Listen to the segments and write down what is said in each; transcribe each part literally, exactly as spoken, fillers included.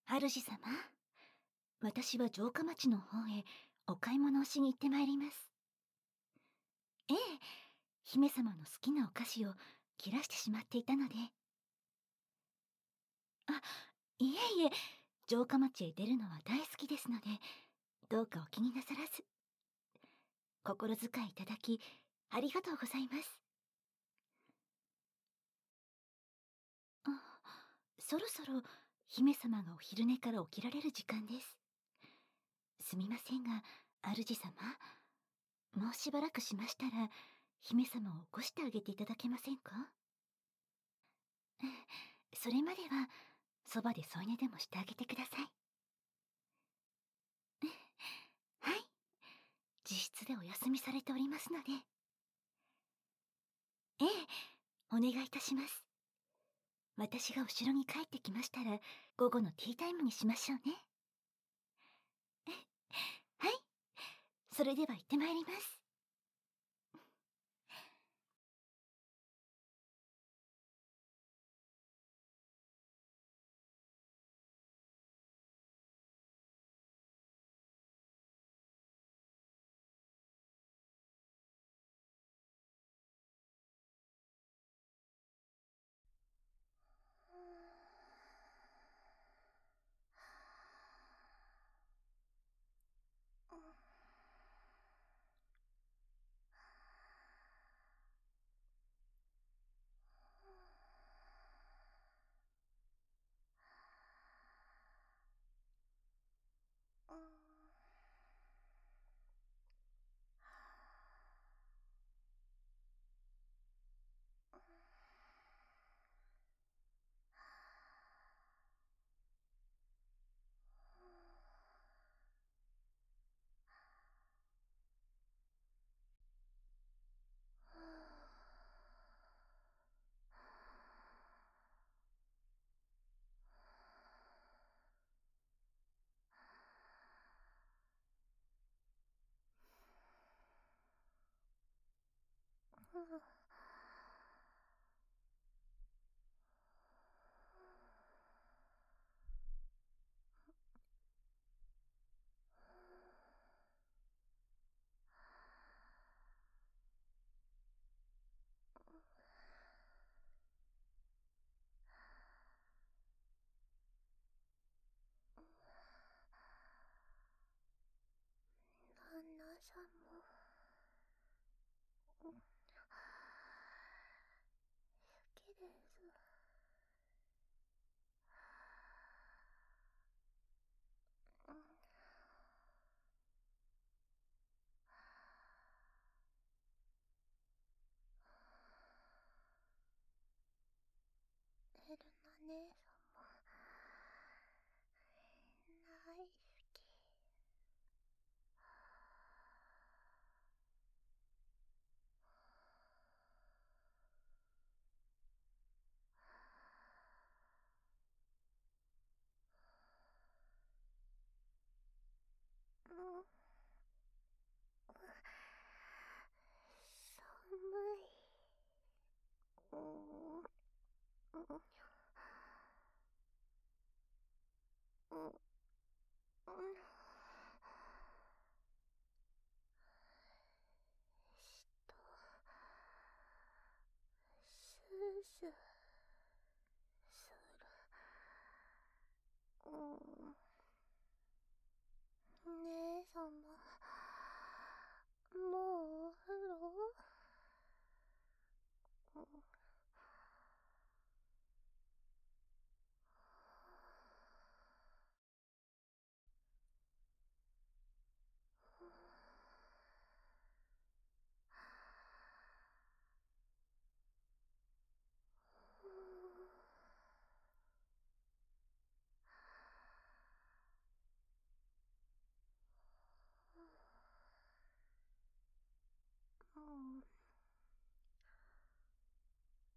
主様、私は城下町の方へお買い物をしに行ってまいります。ええ、姫様の好きなお菓子を切らしてしまっていたので。あ、いえいえ、城下町へ出るのは大好きですので、どうかお気になさらず。心遣いいただき、ありがとうございます。あ、そろそろ姫様がお昼寝から起きられる時間です。すみませんが、主様、もうしばらくしましたら、姫様を起こしてあげていただけませんか？ええ、それまでは、そばで添い寝でもしてあげてください。ええ、はい。自室でお休みされておりますので。ええ、お願いいたします。私が後ろに帰ってきましたら、午後のティータイムにしましょうね。え、はい。それでは行ってまいります。旦那様、好きです。エルナ姉様、大好き。うん、寒い。うん、うん、うん、うん、しと、スースーする。うん、姉様、もうお風呂？うん、うん、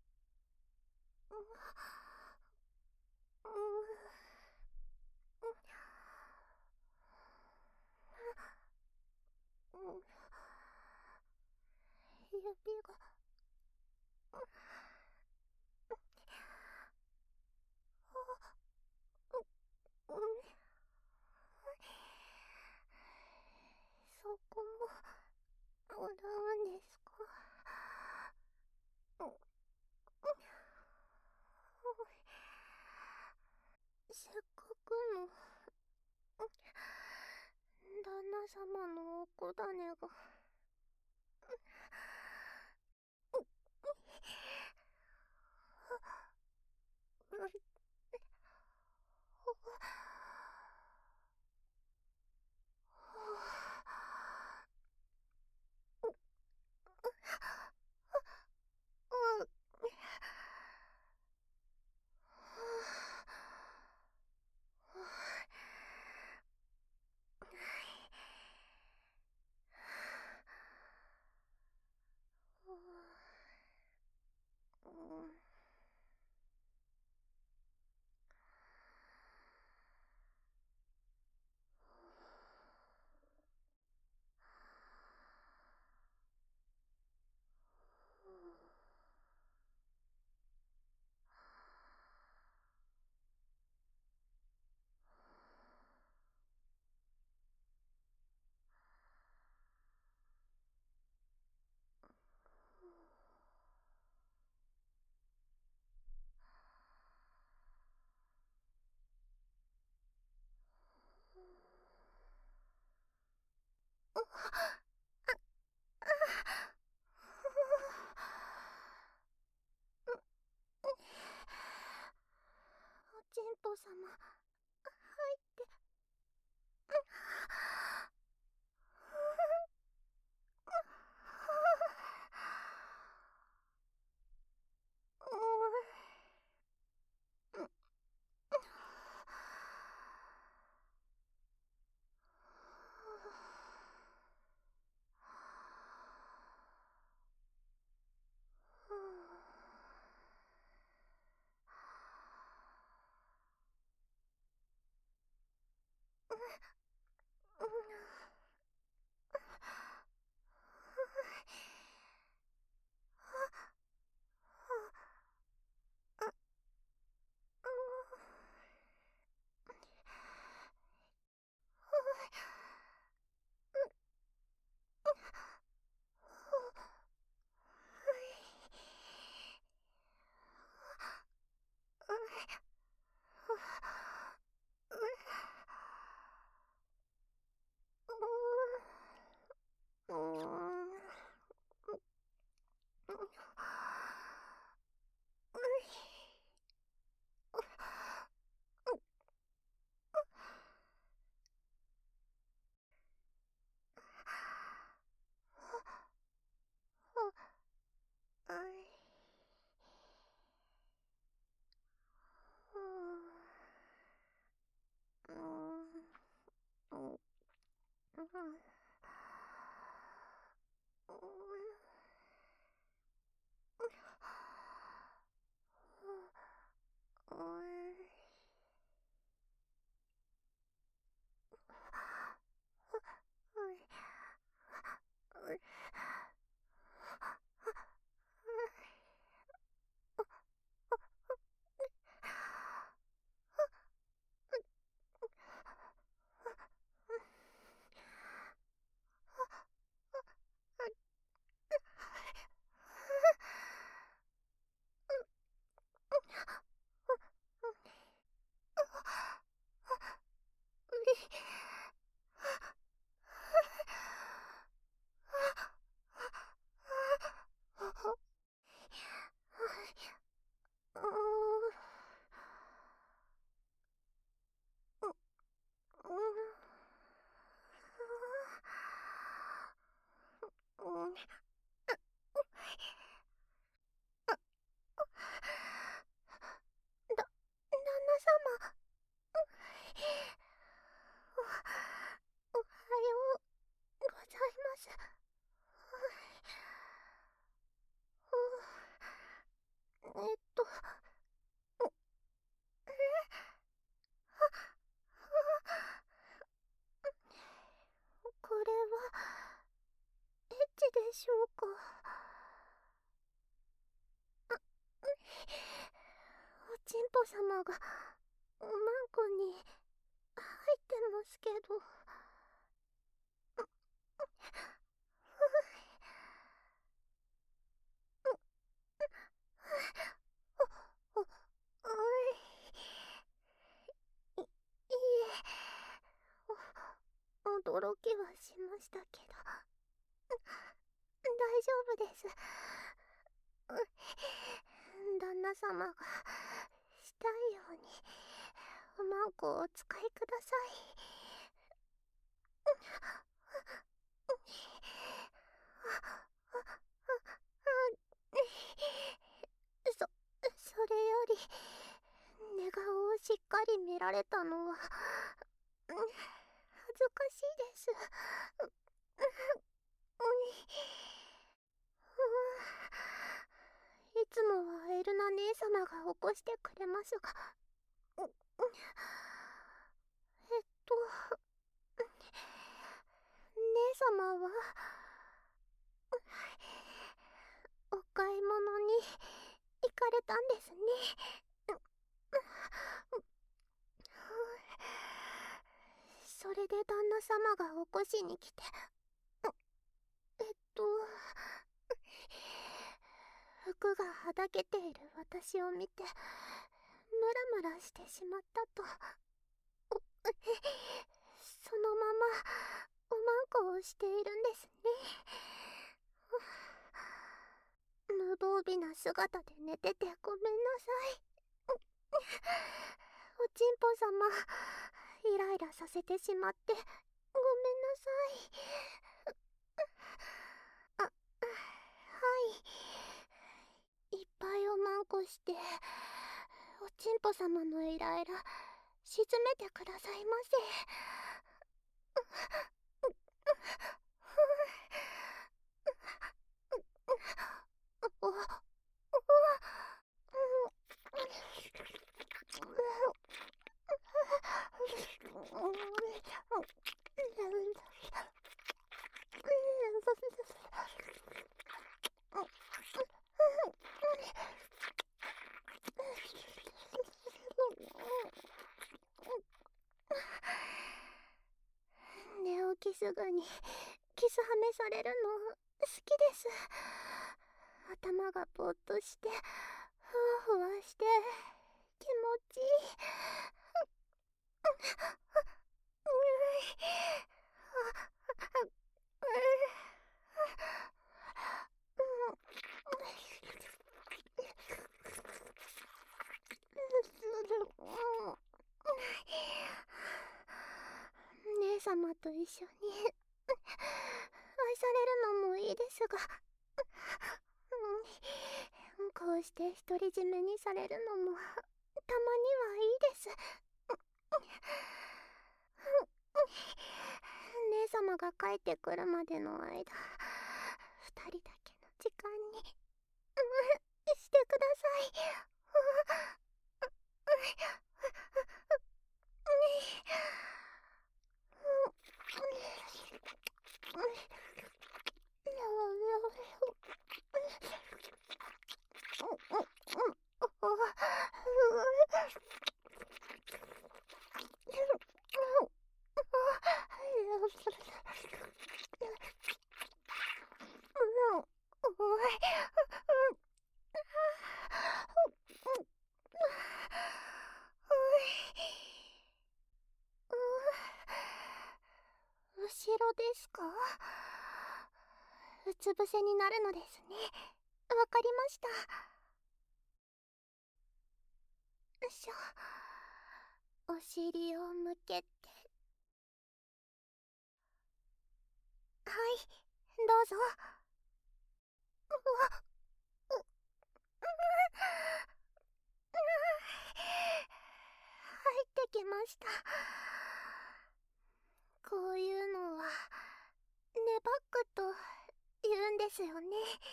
せっかくの旦那様のおこだねが。おちんぽ様、入って。だ、旦那様。お、おはようございます。えっと、えこれは、エッチでしょうか。おちんぽ様が、おまんこに、入ってますけど。お、お、おい。 したけど、大丈夫です。旦那様がしたいようにおまんこをお使いください。そ、それより寝顔をしっかり見られたのは恥ずかしいです。いつもはエルナ姉様が起こしてくれますが、えっと姉様はお買い物に行かれたんですね。それで旦那様が起こしに来て、えっと服がはだけている私を見てムラムラしてしまったと。そのままおまんこをしているんですね。無防備な姿で寝ててごめんなさい。おちんぽ様、イライラさせてしまってごめんなさい。あ、はい。いっぱいおまんこしておちんぽ様のイライラ沈めてくださいませ。お寝起きすぐにキスハメされるの好きです。頭がぼーっとしてふわふわして気持ちいい。姉様と一緒に愛されるのもいいですが、こうして独り占めにされるのもたまにはいいです。姉様が帰ってくるまでの間、二人だけの時間にしてください。後ろですか？うつ伏せになるのですね。わかりました。よいしょ。お尻を向けて。はい、どうぞ。うわ、う、う、入ってきました。こういうのはネバックと言うんですよね。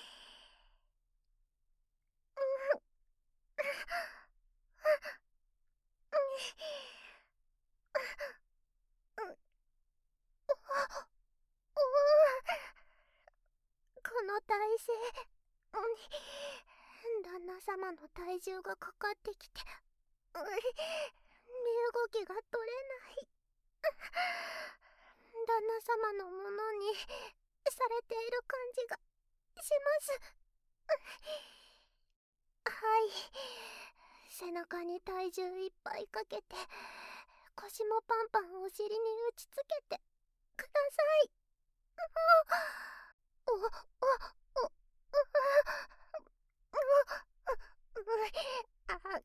この体勢、旦那様の体重がかかってきて身動きが取れない。旦那様のものにされている感じがします。はい、背中に体重いっぱいかけて腰もパンパンお尻に打ちつけてください。 お、お、お、お、あ、う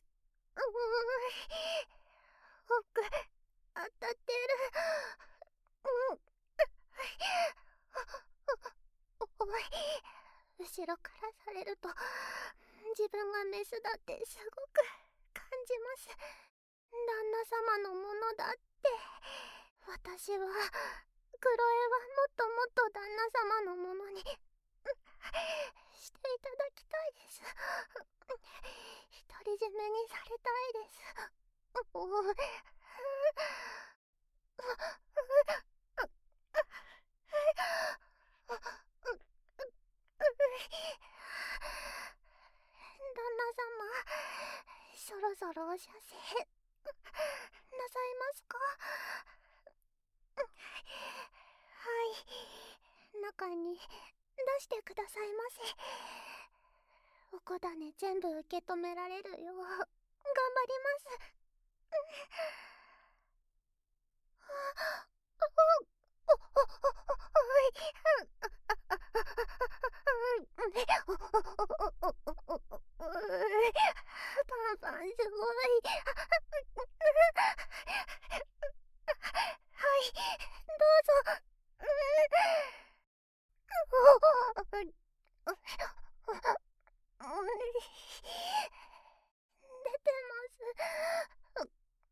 奥、当たってる。うん。おい、後ろからされると、自分がメスだってすごく感じます。旦那様のものだって。私は、クロエはもっともっと旦那様のものにしていただきたいです。独り占めにされたいです。おう。旦那様、そろそろお射精なさいますか？はい、中に出してくださいませ。おこだね全部受け止められるよう頑張ります。パンパンすごい。はい、どうぞ。出てます。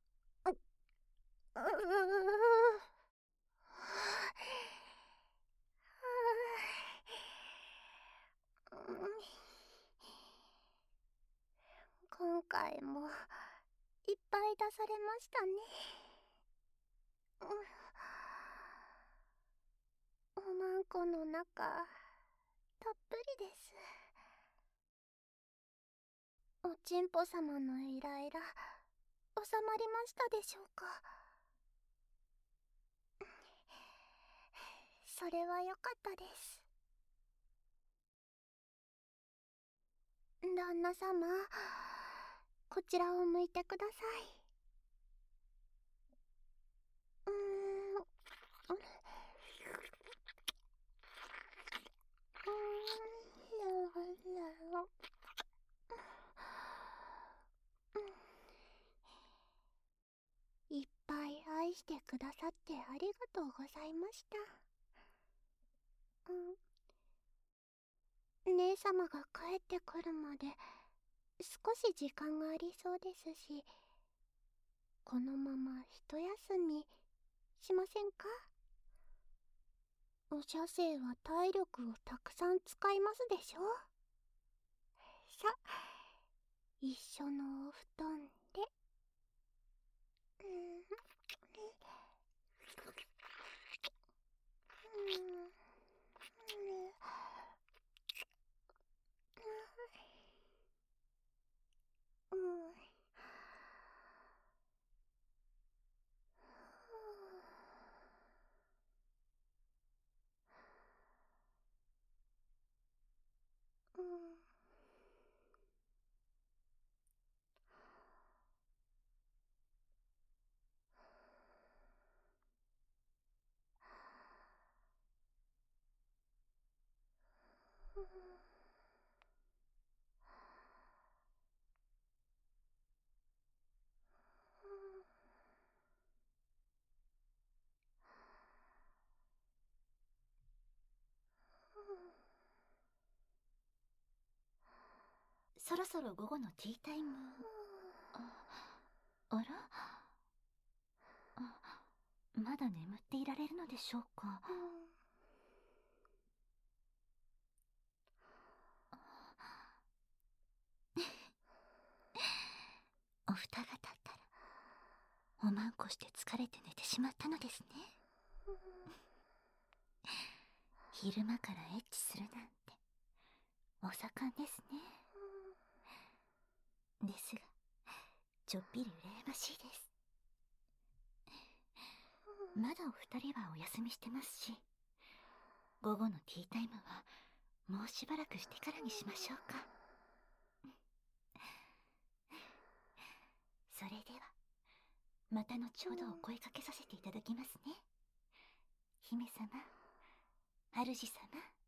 今回もいっぱい出されましたね。おまんこの中たっぷりです。おちんぽ様のイライラ収まりましたでしょうか？それはよかったです。旦那様、こちらを向いてください。うーん、うーん、いっぱい愛してくださってありがとうございました。うん、姉様が帰ってくるまで少し時間がありそうですし、このまま一休みしませんか？お射精は体力をたくさん使いますでしょ？さ、一緒のお布団で。うん、うん、うん、うん。 そろそろ午後のティータイム。あ、あら、あ、まだ眠っていられるのでしょうか？お二方ったらおまんこして疲れて寝てしまったのですね。昼間からエッチするなんてお盛んですね。ですがちょっぴり羨ましいです。まだお二人はお休みしてますし、午後のティータイムはもうしばらくしてからにしましょうか。それではまた後ほどお声かけさせていただきますね。姫様、 主様。